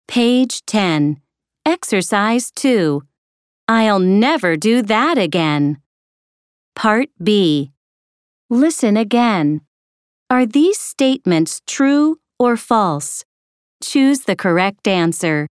Page 10. Exercise 2. I'll never do that again. Part B. Listen again. Are these statements true or false? Choose the correct answer.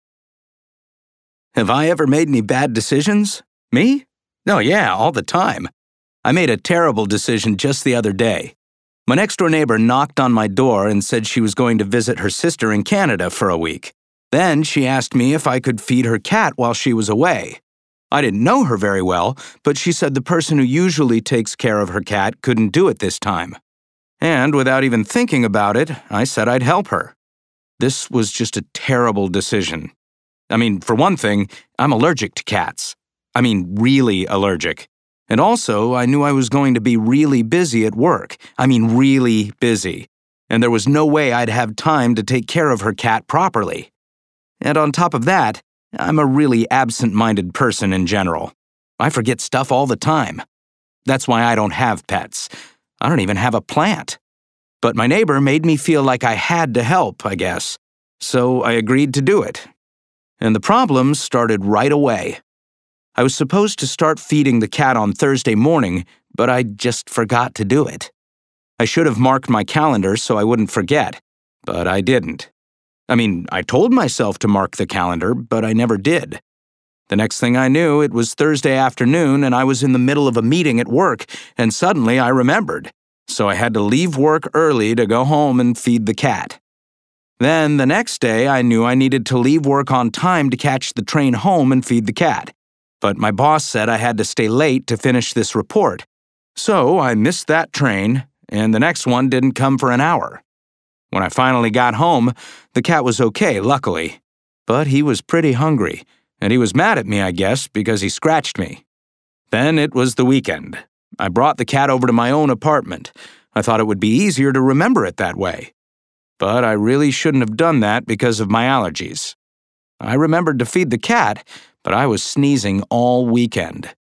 Have I ever made any bad decisions? Me? Oh yeah, all the time. I made a terrible decision just the other day. My next-door neighbor knocked on my door and said she was going to visit her sister in Canada for a week. Then she asked me if I could feed her cat while she was away. I didn't know her very well, but she said the person who usually takes care of her cat couldn't do it this time. And without even thinking about it, I said I'd help her. This was just a terrible decision. For one thing, I'm allergic to cats. Really allergic. And also, I knew I was going to be really busy at work. Really busy. And there was no way I'd have time to take care of her cat properly. And on top of that, I'm a really absent-minded person in general. I forget stuff all the time. That's why I don't have pets. I don't even have a plant. But my neighbor made me feel like I had to help, I guess. So I agreed to do it. And the problems started right away. I was supposed to start feeding the cat on Thursday morning, but I just forgot to do it. I should have marked my calendar so I wouldn't forget, but I didn't. I told myself to mark the calendar, but I never did. The next thing I knew, it was Thursday afternoon and I was in the middle of a meeting at work, and suddenly I remembered. So I had to leave work early to go home and feed the cat. Then the next day, I knew I needed to leave work on time to catch the train home and feed the cat. But my boss said I had to stay late to finish this report. So I missed that train, and the next one didn't come for an hour. When I finally got home, the cat was okay, luckily. But he was pretty hungry, and he was mad at me, I guess, because he scratched me. Then it was the weekend. I brought the cat over to my own apartment. I thought it would be easier to remember it that way. But I really shouldn't have done that because of my allergies. I remembered to feed the cat, but I was sneezing all weekend.